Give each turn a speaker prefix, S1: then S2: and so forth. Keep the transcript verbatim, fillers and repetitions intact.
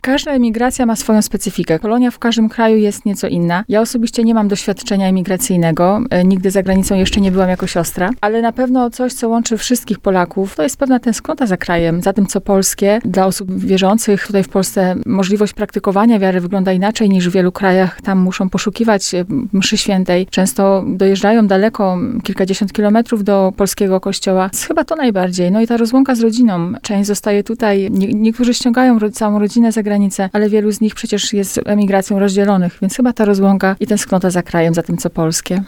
S1: Każda emigracja ma swoją specyfikę. Polonia w każdym kraju jest nieco inna. Ja osobiście nie mam doświadczenia emigracyjnego. Nigdy za granicą jeszcze nie byłam jako siostra, ale na pewno coś, co łączy wszystkich Polaków, to jest pewna tęsknota za krajem, za tym, co polskie. Dla osób wierzących tutaj w Polsce możliwość praktykowania wiary wygląda inaczej niż w wielu krajach. Tam muszą poszukiwać mszy świętej. Często dojeżdżają daleko, kilkadziesiąt kilometrów do polskiego kościoła. Chyba to najbardziej. No i ta rozłąka z rodziną. Część zostaje tutaj. Nie, niektórzy ściągają ro- całą rodzinę za granicę, ale wielu z nich przecież jest emigracją rozdzielonych, więc chyba ta rozłąka i tęsknota za krajem, za tym, co polskie.